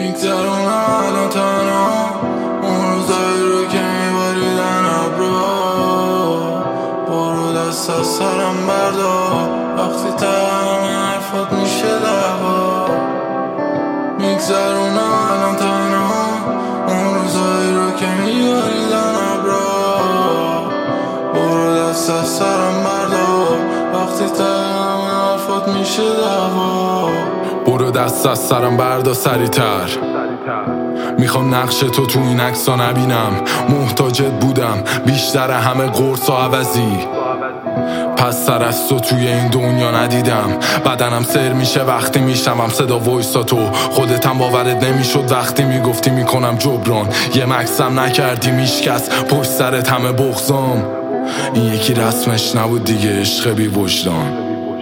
میگذرونم الان تنها اون روزایی رو که میباریدن ابرا. برو دست از سرم بردار وقتی تمام حرفات میشه دعوا. میگذرونم الان تنها اون روزایی رو که میباریدن ابرا. برو دست از سرم بردار وقتی تمام حرفات میشه دعوا. برو دست از سرم بردا سریعتر، میخوام نقش تو این عکسا نبینم. محتاجت بودم بیشتر همه قرص و عوضی، پس سر از توی این دنیا ندیدم. بدنم سر میشه وقتی میشنوم صدا وایساتو. خودتم باورت نمیشد وقتی میگفتی میکنم جبران. یه مکسم نکردی میشکست پشت سرت همه بغضام. این یکی رسمش نبود دیگه، عشق بی وجدان.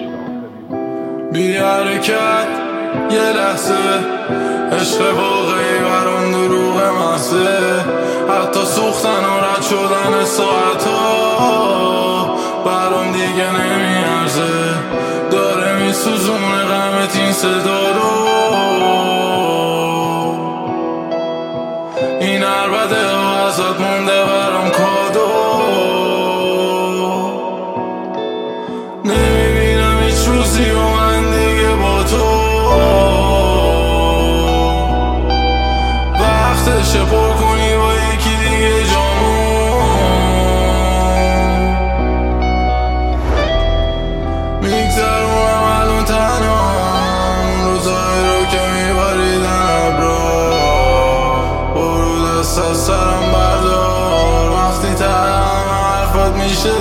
بی حرکت یه لحظه، عشق واقعی برام دروغ محضه. حتی سوختن و رد شدن ساعتها برام دیگه نمیارزه. داره میسوزونه غمت این صدا رو. این عربده ها ازت مونده برام کادو. نمیبینم هیچ روزی و من دیگه با تو. وقتشه پر کنی با یکی دیگه جامو. میگذرونم الان تنها اون روزایی رو که میباریدن ابرا. برو دست از سرم بردار وقتی تمام حرفات میشه